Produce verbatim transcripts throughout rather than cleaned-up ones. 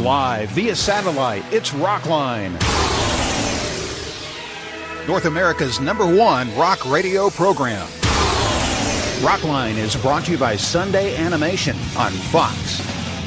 Live via satellite, it's Rockline. North America's number one rock radio program. Rockline is brought to you by Sunday Animation on Fox.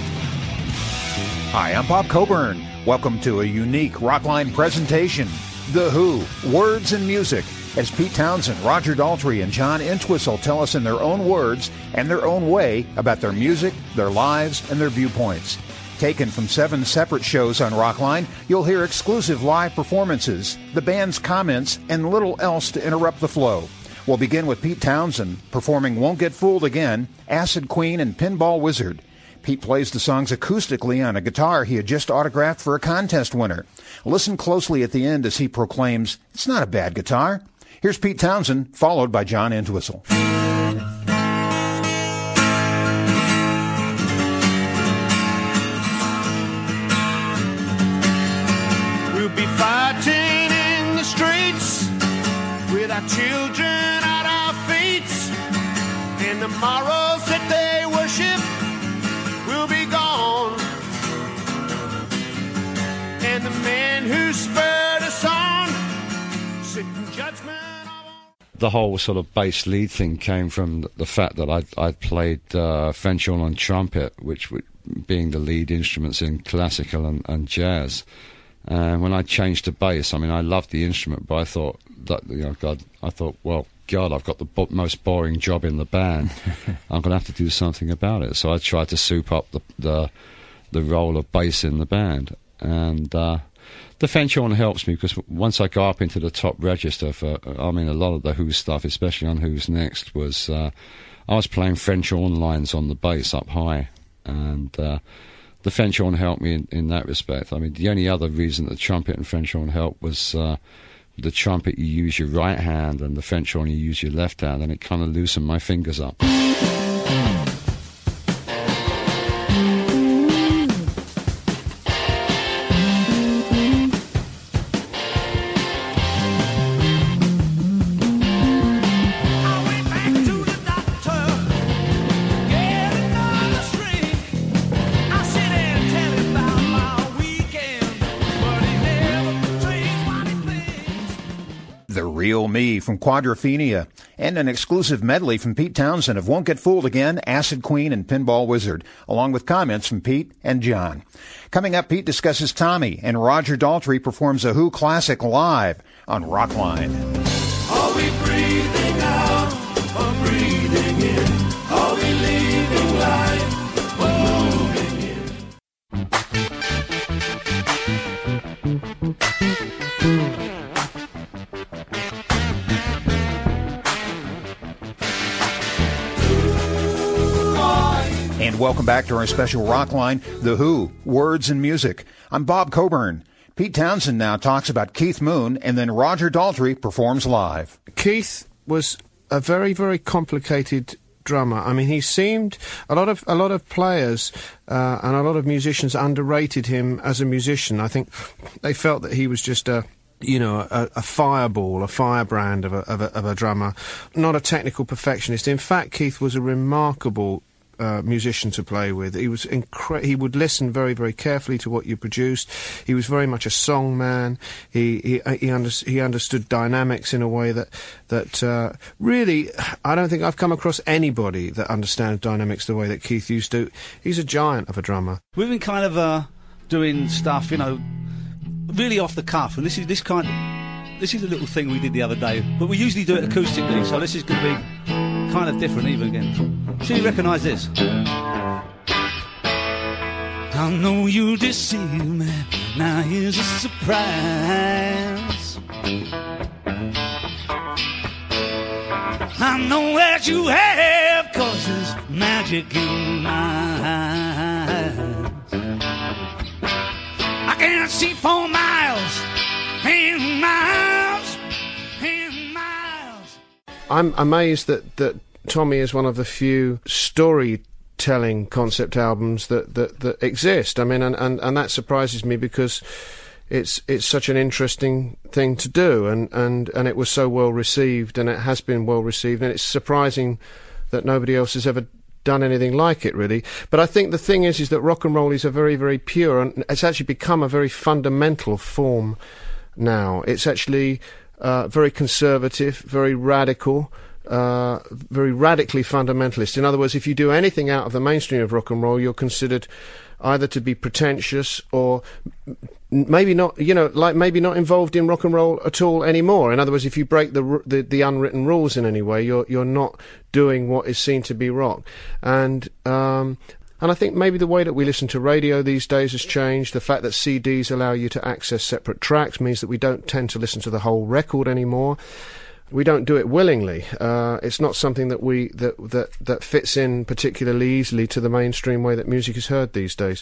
Hi, I'm Bob Coburn. Welcome to a unique Rockline presentation. The Who, Words and Music, as Pete Townsend, Roger Daltrey, and John Entwistle tell us in their own words and their own way about their music, their lives, and their viewpoints. Taken from seven separate shows on Rockline, you'll hear exclusive live performances, the band's comments, and little else to interrupt the flow. We'll begin with Pete Townsend performing Won't Get Fooled Again, Acid Queen, and Pinball Wizard. Pete plays the songs acoustically on a guitar he had just autographed for a contest winner. Listen closely at the end as he proclaims, "It's not a bad guitar." Here's Pete Townsend, followed by John Entwistle. We'll be fighting in the streets with our children at our feet, and the morals that they worship will be gone, and the men who spurred us on sit in judgment. The whole sort of bass lead thing came from the fact that I'd, I'd played uh, French horn and trumpet, which would, being the lead instruments in classical and, and jazz. And when I changed to bass, I mean, I loved the instrument, but I thought that, you know, God, I thought, well, God, I've got the bo- most boring job in the band. I'm going to have to do something about it. So I tried to soup up the the, the role of bass in the band. And uh, the French horn helps me because once I go up into the top register for, I mean, a lot of the Who stuff, especially on Who's Next, was uh, I was playing French horn lines on the bass up high. And uh, the French horn helped me in, in that respect. I mean, the only other reason that trumpet and French horn helped was uh, the trumpet you use your right hand and the French horn you use your left hand, and it kind of loosened my fingers up. Real Me from Quadrophenia, and an exclusive medley from Pete Townsend of Won't Get Fooled Again, Acid Queen, and Pinball Wizard, along with comments from Pete and John. Coming up, Pete discusses Tommy, and Roger Daltrey performs a Who classic live on Rockline. Are we breathing out or breathing in? Are we living life or moving in? And welcome back to our special Rockline, The Who, Words and Music. I'm Bob Coburn. Pete Townsend now talks about Keith Moon, and then Roger Daltrey performs live. Keith was a very, very complicated drummer. I mean, he seemed a lot of a lot of players uh, and a lot of musicians underrated him as a musician. I think they felt that he was just a you know, a, a fireball, a firebrand of a, of a of a drummer, not a technical perfectionist. In fact, Keith was a remarkable Uh, musician to play with. He was incre- he would listen very, very carefully to what you produced. He was very much a song man. He he he, under- he understood dynamics in a way that that uh, really, I don't think I've come across anybody that understands dynamics the way that Keith used to. He's a giant of a drummer. We've been kind of uh, doing stuff, you know, really off the cuff, and this is this kind of this is a little thing we did the other day, but we usually do it acoustically, so this is going to be kind of different even again. So you recognise this? I know you deceive me, now here's a surprise. I know that you have, 'cause there's magic in my eyes. I can't see for miles and miles and miles. I'm amazed that, that Tommy is one of the few storytelling concept albums that, that, that exist. I mean, and, and, and that surprises me because it's it's such an interesting thing to do, and, and, and it was so well received, and it has been well received, and it's surprising that nobody else has ever done anything like it, really. But I think the thing is, is that rock and roll is a very, very pure, and it's actually become a very fundamental form now. It's actually uh, very conservative, very radical, uh, very radically fundamentalist. In other words, if you do anything out of the mainstream of rock and roll, you're considered either to be pretentious or maybe not, you know, like maybe not involved in rock and roll at all anymore. In other words, if you break the the, the unwritten rules in any way, you're you're not doing what is seen to be rock. And um, and I think maybe the way that we listen to radio these days has changed. The fact that C Ds allow you to access separate tracks means that we don't tend to listen to the whole record anymore. We don't do it willingly. Uh, it's not something that we that, that that fits in particularly easily to the mainstream way that music is heard these days.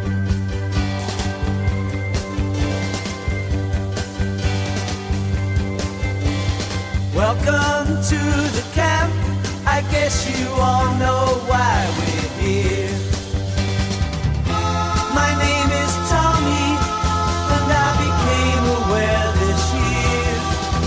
Welcome to the camp. I guess you all know why we're here. My name is Tommy, and I became aware this year.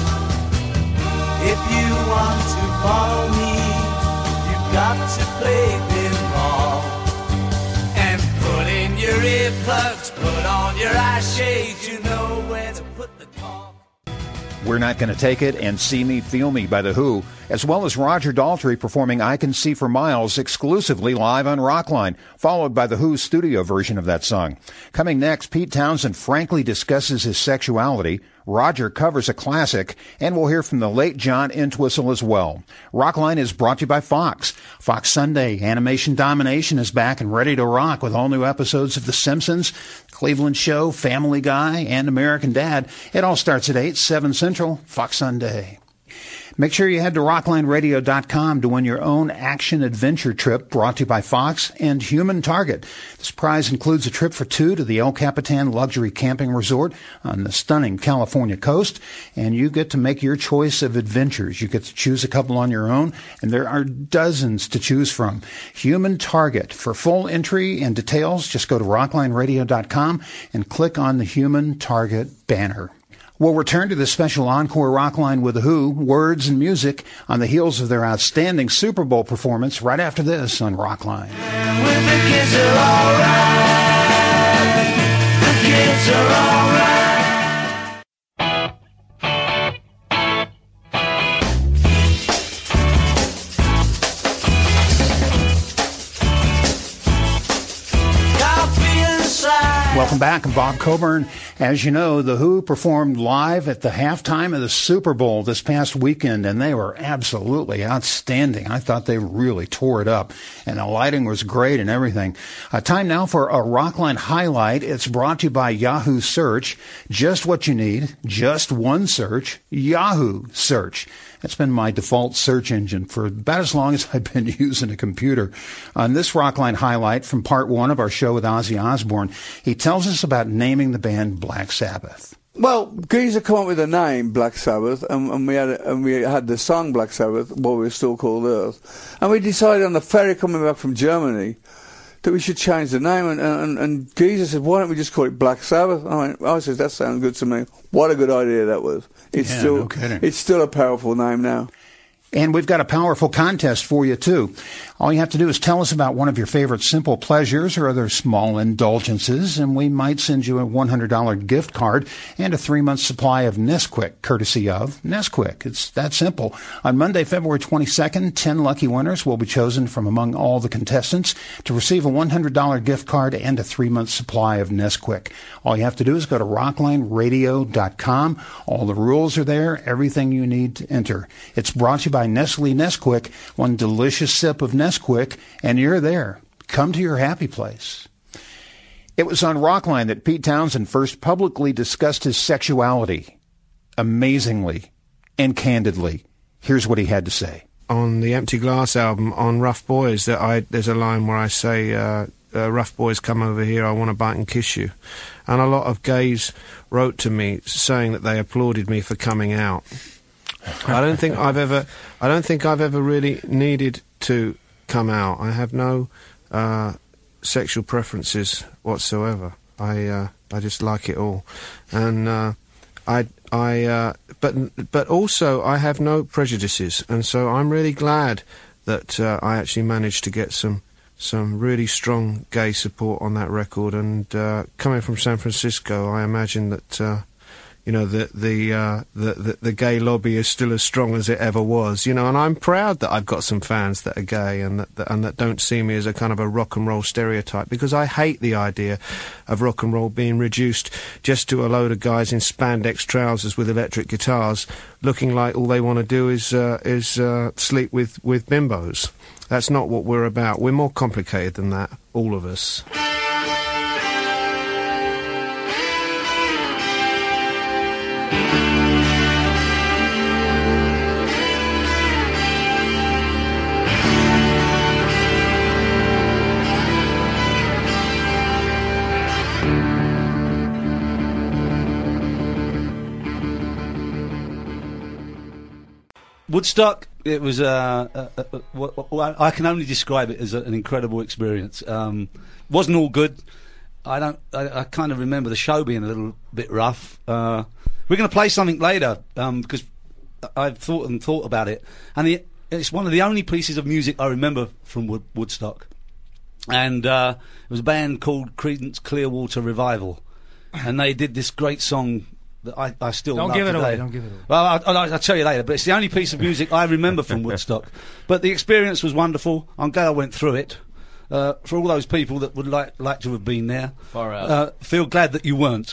If you want to follow me, you've got to play pinball. And put in your earplugs, put on your eye shades, you know where to put the call. We're Not Gonna Take It and See Me, Feel Me by The Who, as well as Roger Daltrey performing I Can See for Miles exclusively live on Rockline, followed by The Who's studio version of that song. Coming next, Pete Townshend frankly discusses his sexuality, Roger covers a classic, and we'll hear from the late John Entwistle as well. Rockline is brought to you by Fox. Fox Sunday Animation Domination is back and ready to rock with all new episodes of The Simpsons, Cleveland Show, Family Guy, and American Dad. It all starts at eight, seven Central, Fox Sunday. Make sure you head to rockline radio dot com to win your own action-adventure trip brought to you by Fox and Human Target. This prize includes a trip for two to the El Capitan Luxury Camping Resort on the stunning California coast, and you get to make your choice of adventures. You get to choose a couple on your own, and there are dozens to choose from. Human Target. For full entry and details, just go to rockline radio dot com and click on the Human Target banner. We'll return to this special encore Rockline with The Who, words and music, on the heels of their outstanding Super Bowl performance right after this on Rockline. And when the kids are all right, the kids are all right. Welcome back. I'm Bob Coburn. As you know, The Who performed live at the halftime of the Super Bowl this past weekend, and they were absolutely outstanding. I thought they really tore it up, and the lighting was great and everything. Uh, time now for a Rockline highlight. It's brought to you by Yahoo Search. Just what you need, just one search, Yahoo Search. That's been my default search engine for about as long as I've been using a computer. On this Rockline highlight from part one of our show with Ozzy Osbourne, he tells us about naming the band Black Sabbath. Well, Geezer come up with the name Black Sabbath, and, and we had and we had the song Black Sabbath while we were still called Earth. And we decided on the ferry coming back from Germany that we should change the name, and, and, and Geezer said, why don't we just call it Black Sabbath? I went, I said, that sounds good to me. What a good idea that was. It's yeah, still no kidding. It's still a powerful name now. And we've got a powerful contest for you, too. All you have to do is tell us about one of your favorite simple pleasures or other small indulgences, and we might send you a one hundred dollars gift card and a three-month supply of Nesquik, courtesy of Nesquik. It's that simple. On Monday, February twenty-second, ten lucky winners will be chosen from among all the contestants to receive a one hundred dollars gift card and a three-month supply of Nesquik. All you have to do is go to rockline radio dot com. All the rules are there, everything you need to enter. It's brought to you by Nestle Nesquik, one delicious sip of Nesquik, and you're there. Come to your happy place. It was on Rockline that Pete Townshend first publicly discussed his sexuality. Amazingly and candidly. Here's what he had to say. On the Empty Glass album, on Rough Boys, that I there's a line where I say, uh, uh, Rough Boys, come over here, I want to bite and kiss you. And a lot of gays wrote to me saying that they applauded me for coming out. I don't think I've ever, I don't think I've ever really needed to come out. I have no uh, sexual preferences whatsoever. I, uh, I just like it all, and uh, I, I, uh, but, but also I have no prejudices, and so I'm really glad that uh, I actually managed to get some some really strong gay support on that record. And uh, coming from San Francisco, I imagine that uh, you know the the, uh, the the the gay lobby is still as strong as it ever was. You know, and I'm proud that I've got some fans that are gay and that, that and that don't see me as a kind of a rock and roll stereotype, because I hate the idea of rock and roll being reduced just to a load of guys in spandex trousers with electric guitars, looking like all they want to do is uh, is uh, sleep with with bimbos. That's not what we're about. We're more complicated than that, all of us. Woodstock, it was, uh, uh, uh, uh, well, I can only describe it as a, an incredible experience. Um, wasn't all good. I don't, I, I kind of remember the show being a little bit rough. Uh, we're going to play something later, um, because I've thought and thought about it. And the, it's one of the only pieces of music I remember from Wood, Woodstock. And, uh, it was a band called Creedence Clearwater Revival. And they did this great song that I, I still don't love give it today. away. Don't give it away. Well, I'll, I'll, I'll tell you later. But it's the only piece of music I remember from Woodstock. But the experience was wonderful. I'm glad I went through it. Uh, for all those people that would like like to have been there, Far out. Uh, feel glad that you weren't.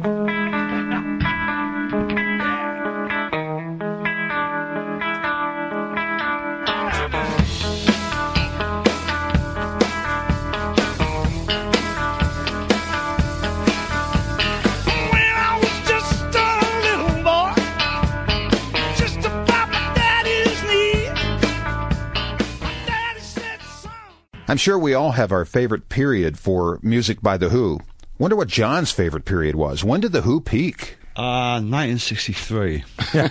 I'm sure we all have our favorite period for music by The Who. Wonder what John's favorite period was. When did The Who peak? Uh, nineteen sixty-three.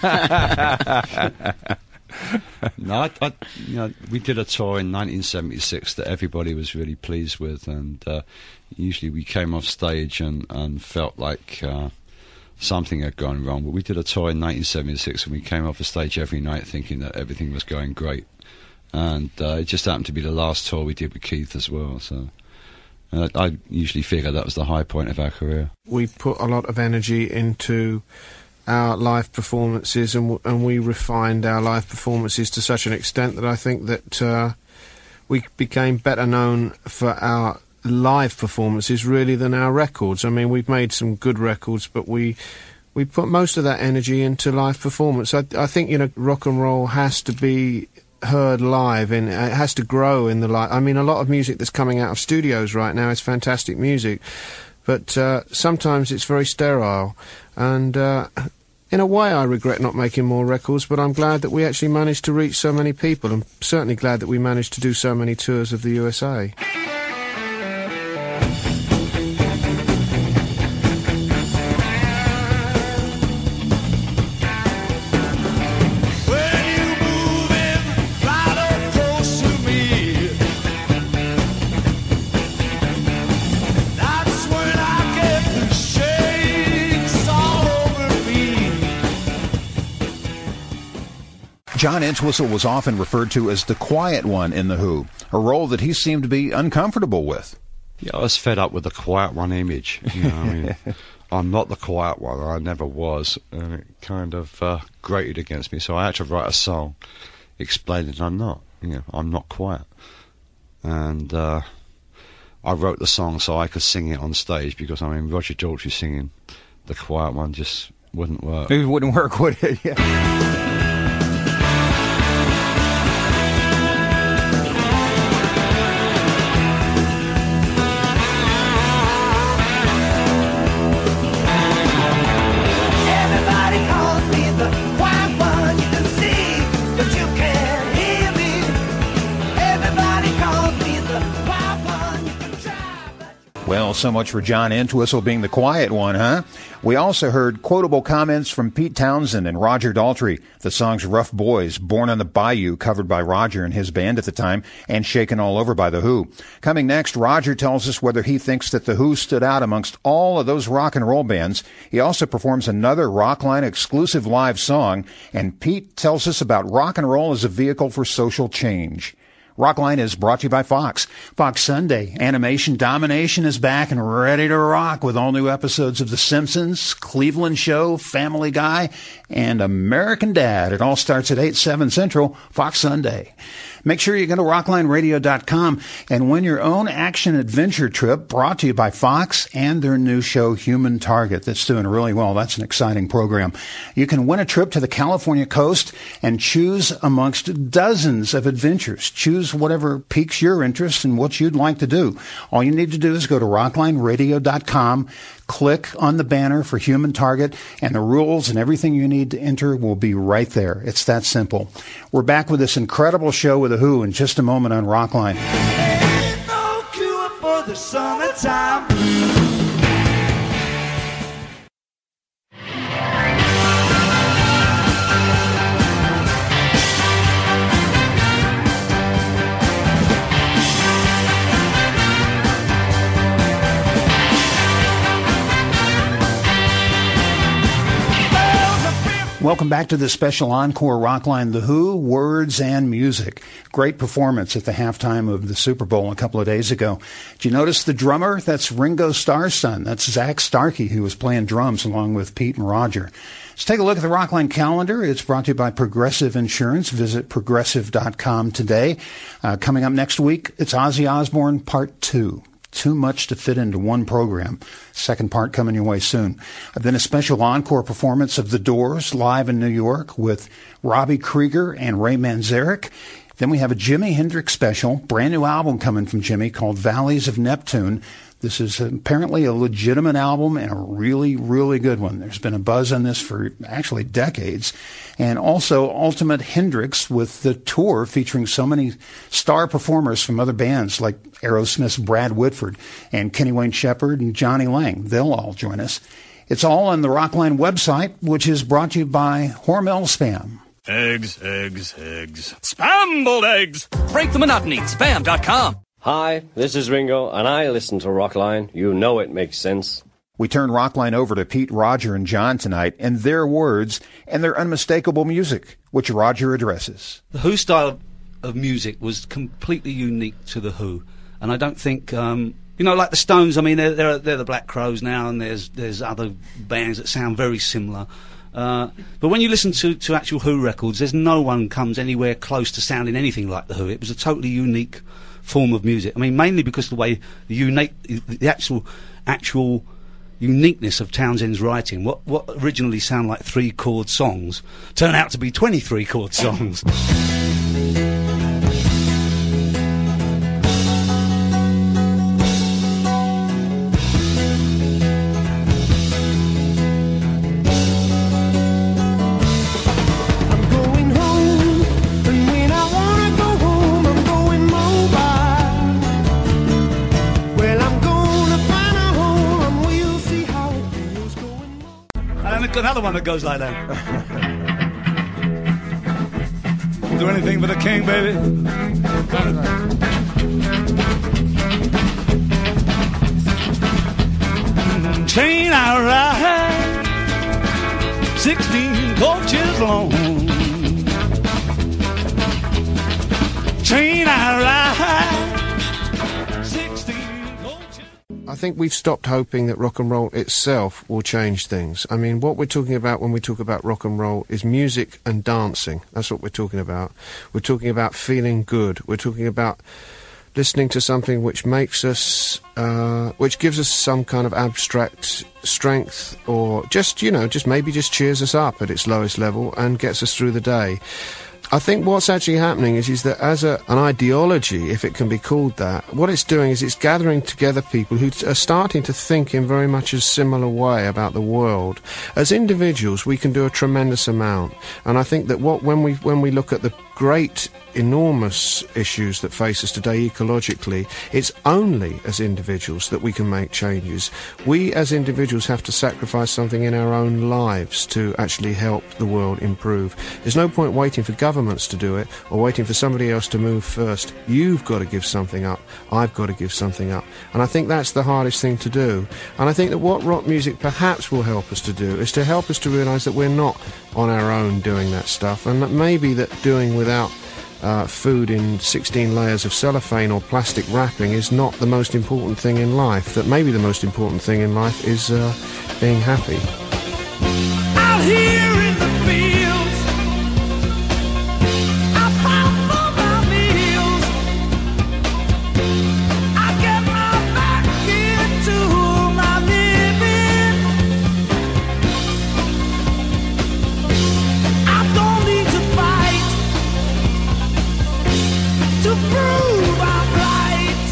No, I, I, you know, we did a tour in nineteen seventy-six that everybody was really pleased with, and uh, usually we came off stage and, and felt like uh, something had gone wrong. But we did a tour in nineteen seventy-six, and we came off the stage every night thinking that everything was going great. And uh, it just happened to be the last tour we did with Keith as well. So uh, I usually figure that was the high point of our career. We put a lot of energy into our live performances, and, w- and we refined our live performances to such an extent that I think that uh, we became better known for our live performances really than our records. I mean, we've made some good records, but we we put most of that energy into live performance. I, I think, you know, rock and roll has to be heard live, and it has to grow in the live. I mean, a lot of music that's coming out of studios right now is fantastic music, but uh, sometimes it's very sterile, and uh, in a way I regret not making more records, but I'm glad that we actually managed to reach so many people. I'm certainly glad that we managed to do so many tours of the U S A. John Entwistle was often referred to as the quiet one in The Who, a role that he seemed to be uncomfortable with. Yeah, I was fed up with the quiet one image. You know, I mean, I'm not the quiet one. I never was, and it kind of uh, grated against me. So I had to write a song explaining I'm not. You know, I'm not quiet. And uh, I wrote the song so I could sing it on stage, because I mean, Roger Daltrey singing the quiet one just wouldn't work. It wouldn't work, would it? Yeah. Well, Well, so much for John Entwistle being the quiet one, huh? We also heard quotable comments from Pete Townsend and Roger Daltrey. The songs Rough Boys, Born on the Bayou, covered by Roger and his band at the time, and Shaken All Over by The Who. Coming next, Roger tells us whether he thinks that The Who stood out amongst all of those rock and roll bands. He also performs another Rockline exclusive live song, and Pete tells us about rock and roll as a vehicle for social change. Rockline is brought to you by Fox. Fox Sunday Animation Domination is back and ready to rock with all new episodes of The Simpsons, Cleveland Show, Family Guy, and American Dad. It all starts at eight, seven Central, Fox Sunday. Make sure you go to rockline radio dot com and win your own action-adventure trip brought to you by Fox and their new show, Human Target. That's doing really well. That's an exciting program. You can win a trip to the California coast and choose amongst dozens of adventures. Choose whatever piques your interest and what you'd like to do. All you need to do is go to rockline radio dot com, click on the banner for Human Target, and the rules and everything you need to enter will be right there. It's that simple. We're back with this incredible show with The Who in just a moment on Rockline. Ain't no cure for the summertime. Welcome back to the special encore Rockline, The Who, Words and Music. Great performance at the halftime of the Super Bowl a couple of days ago. Did you notice the drummer? That's Ringo Starr's son. That's Zach Starkey, who was playing drums along with Pete and Roger. Let's take a look at the Rockline calendar. It's brought to you by Progressive Insurance. Visit progressive dot com today. Uh, coming up next week, it's Ozzy Osbourne Part two. Too much to fit into one program. Second part coming your way soon. Then a special encore performance of The Doors live in New York with Robbie Krieger and Ray Manzarek. Then we have a Jimi Hendrix special, brand new album coming from Jimmy called Valleys of Neptune. This is apparently a legitimate album and a really, really good one. There's been a buzz on this for actually decades. And also Ultimate Hendrix with the tour featuring so many star performers from other bands like Aerosmith's Brad Whitford and Kenny Wayne Shepherd and Johnny Lang. They'll all join us. It's all on the Rockline website, which is brought to you by Hormel Spam. Eggs, eggs, eggs. Spam-boiled eggs! Break the monotony. Spam dot com. Hi, this is Ringo, and I listen to Rockline. You know it makes sense. We turn Rockline over to Pete, Roger, and John tonight, and their words and their unmistakable music, which Roger addresses. The Who style of music was completely unique to The Who, and I don't think, um, you know, like the Stones, I mean, they're, they're, they're the Black Crowes now, and there's there's other bands that sound very similar. Uh, but when you listen to, to actual Who records, there's no one comes anywhere close to sounding anything like The Who. It was a totally unique form of music. I mean, mainly because of the way the unique, the actual, actual uniqueness of Townsend's writing. What what originally sound like three chord songs turn out to be twenty-three chord songs. Another one that goes like that. Do anything for the king, baby. Train I ride, sixteen coaches long. Train I ride, sixteen coaches. I think we've stopped hoping that rock and roll itself will change things. I mean, what we're talking about when we talk about rock and roll is music and dancing. That's what we're talking about. We're talking about feeling good. We're talking about listening to something which makes us, uh, which gives us some kind of abstract strength, or just, you know, just maybe just cheers us up at its lowest level and gets us through the day. I think what's actually happening is, is that as a, an ideology, if it can be called that, what it's doing is it's gathering together people who are starting to think in very much a similar way about the world. As individuals, we can do a tremendous amount. And I think that what when we when we look at the great, enormous issues that face us today ecologically, it's only as individuals that we can make changes. We as individuals have to sacrifice something in our own lives to actually help the world improve. There's no point waiting for governments to do it or waiting for somebody else to move first. You've got to give something up. I've got to give something up. And I think that's the hardest thing to do. And I think that what rock music perhaps will help us to do is to help us to realise that we're not on our own doing that stuff, and that maybe that doing without Uh, food in sixteen layers of cellophane or plastic wrapping is not the most important thing in life, that maybe the most important thing in life is uh, being happy. Out here in the fields, I fight for my meals. I get my back into my living. I don't need to fight to prove I'm right.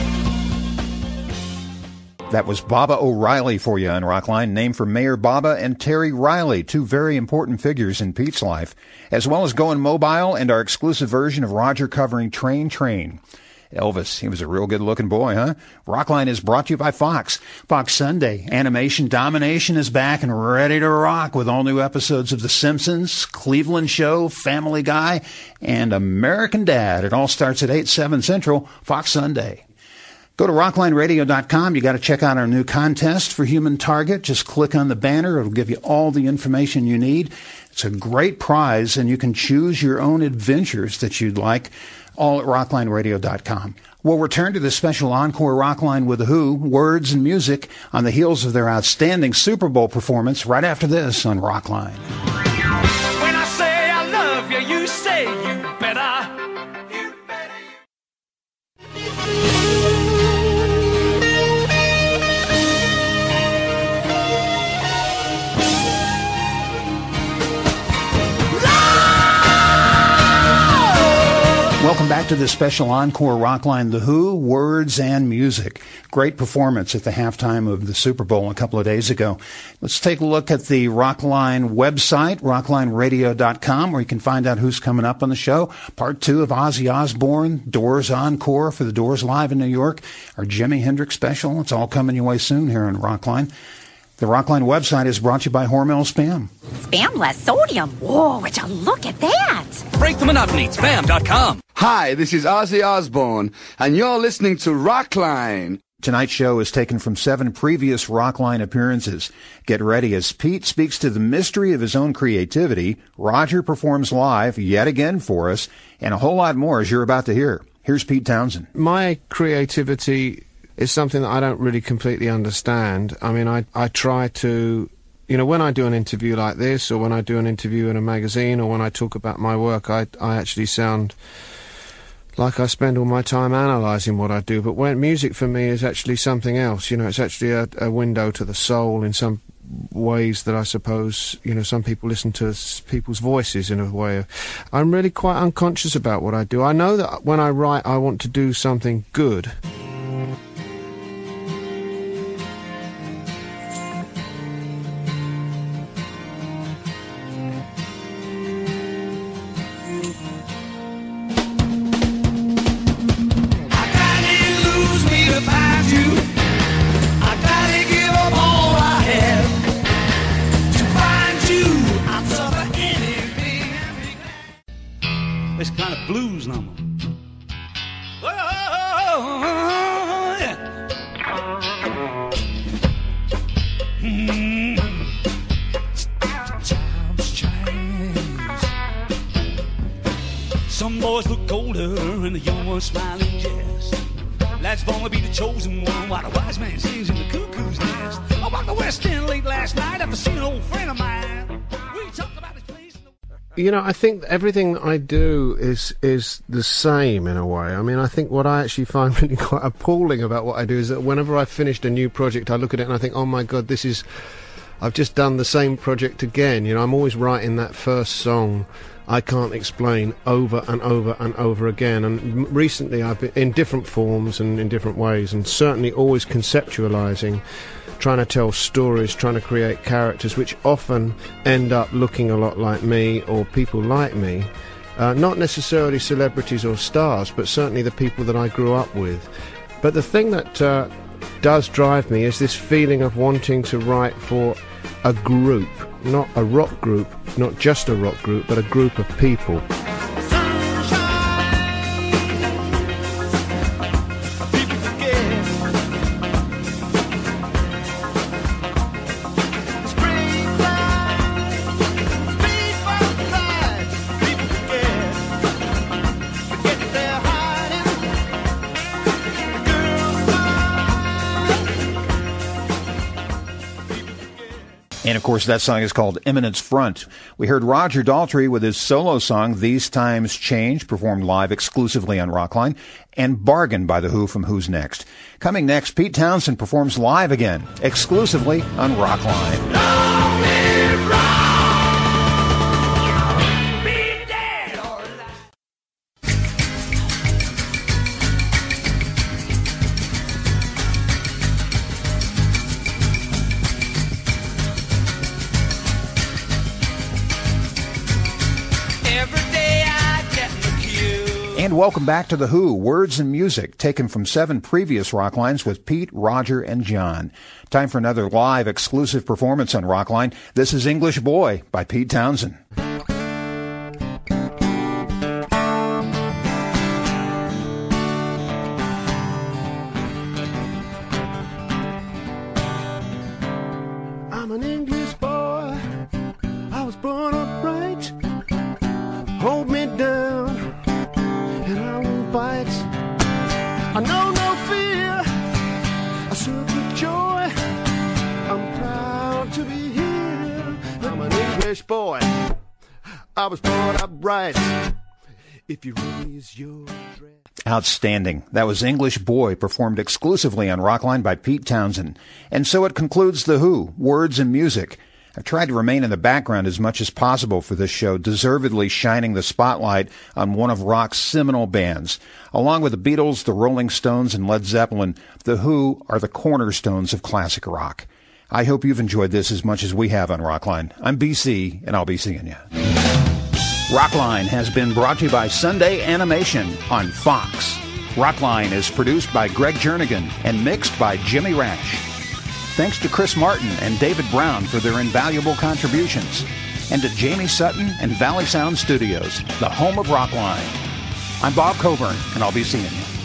That was Baba O'Riley for you on Rockline, named for Mayor Baba and Terry Riley, two very important figures in Pete's life, as well as Going Mobile and our exclusive version of Roger covering Train Train. Elvis, he was a real good-looking boy, huh? Rockline is brought to you by Fox. Fox Sunday. Animation Domination is back and ready to rock with all new episodes of The Simpsons, Cleveland Show, Family Guy, and American Dad. It all starts at eight, seven Central, Fox Sunday. Go to rockline radio dot com. You got to check out our new contest for Human Target. Just click on the banner. It'll give you all the information you need. It's a great prize, and you can choose your own adventures that you'd like, all at rockline radio dot com. We'll return to the special encore Rockline with The Who, Words and Music, on the heels of their outstanding Super Bowl performance right after this on Rockline. When I say I love you, you say you better. You better. Welcome back to the special encore Rockline, The Who, Words and Music. Great performance at the halftime of the Super Bowl a couple of days ago. Let's take a look at the Rockline website, rockline radio dot com, where you can find out who's coming up on the show. Part two of Ozzy Osbourne, Doors Encore for the Doors Live in New York, our Jimi Hendrix special. It's all coming your way soon here on Rockline. The Rockline website is brought to you by Hormel Spam. Spam less sodium. Whoa, would you look at that? Break the monotony. Spam dot com. Hi, this is Ozzy Osbourne, and you're listening to Rockline. Tonight's show is taken from seven previous Rockline appearances. Get ready as Pete speaks to the mystery of his own creativity, Roger performs live yet again for us, and a whole lot more as you're about to hear. Here's Pete Townsend. My creativity is something that I don't really completely understand. I mean, I, I try to, you know, when I do an interview like this, or when I do an interview in a magazine, or when I talk about my work, I, I actually sound like I spend all my time analysing what I do. But when music for me is actually something else, you know, it's actually a, a window to the soul in some ways that I suppose, you know, some people listen to people's voices in a way. I'm really quite unconscious about what I do. I know that when I write, I want to do something good. This kind of blues number. Oh, yeah. Mm. Times change. Some boys look colder and the young ones smiling jest. Lad's born to be the chosen one while the wise man sings in the cuckoo's nest. I walked the West End late last night after seeing an old friend of mine. We talked about his place. You know, I think everything that I do is is the same in a way. I mean, I think what I actually find really quite appalling about what I do is that whenever I've finished a new project, I look at it and I think, oh my God, this is, I've just done the same project again. You know, I'm always writing that first song I can't explain over and over and over again. And recently I've been in different forms and in different ways, and certainly always conceptualizing, trying to tell stories, trying to create characters which often end up looking a lot like me or people like me. Uh, not necessarily celebrities or stars, but certainly the people that I grew up with. But the thing that uh, does drive me is this feeling of wanting to write for a group, not a rock group, not just a rock group, but a group of people. And, of course, that song is called Eminence Front. We heard Roger Daltrey with his solo song, These Times Change, performed live exclusively on Rockline, and Bargain by The Who from Who's Next. Coming next, Pete Townshend performs live again, exclusively on Rockline. Love me right. And welcome back to The Who, Words and Music, taken from seven previous Rocklines with Pete, Roger, and John. Time for another live exclusive performance on Rockline. This is English Boy by Pete Townshend. I'm an English boy, I was born upright. Hold me down and I won't bite. I know no fear, I serve with joy. I'm proud to be here. I'm an English boy, I was born upright. If you raise your dress. Outstanding. That was English Boy, performed exclusively on Rockline by Pete Townshend. And so it concludes The Who, Words and Music. I've tried to remain in the background as much as possible for this show, deservedly shining the spotlight on one of rock's seminal bands. Along with the Beatles, the Rolling Stones, and Led Zeppelin, The Who are the cornerstones of classic rock. I hope you've enjoyed this as much as we have on Rockline. I'm B C, and I'll be seeing you. Rockline has been brought to you by Sunday Animation on Fox. Rockline is produced by Greg Jernigan and mixed by Jimmy Rash. Thanks to Chris Martin and David Brown for their invaluable contributions, and to Jamie Sutton and Valley Sound Studios, the home of Rockline. I'm Bob Coburn, and I'll be seeing you.